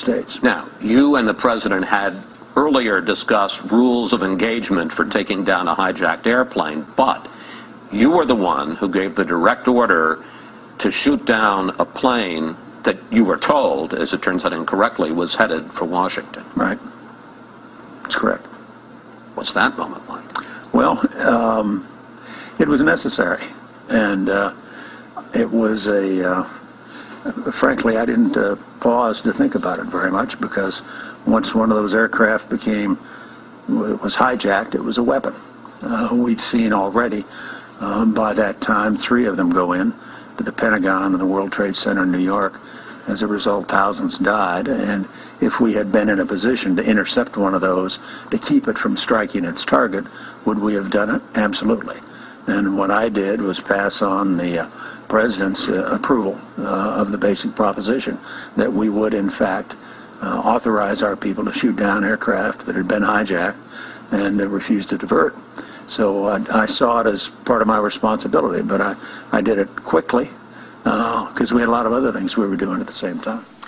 States. Now, you and the president had earlier discussed rules of engagement for taking down a hijacked airplane, but you were the one who gave the direct order to shoot down a plane that you were told, as it turns out incorrectly, was headed for Washington. Right. That's correct. What's that moment like? Well, it was necessary, and it was frankly, I didn't pause to think about it very much, because once one of those aircraft was hijacked, it was a weapon. We'd seen already by that time 3 of them go in to the Pentagon and the World Trade Center in New York. As a result, thousands died, and if we had been in a position to intercept one of those to keep it from striking its target, would we have done it? Absolutely. And what I did was pass on the president's approval of the basic proposition that we would, in fact, authorize our people to shoot down aircraft that had been hijacked and refused to divert. So I saw it as part of my responsibility, but I did it quickly because we had a lot of other things we were doing at the same time.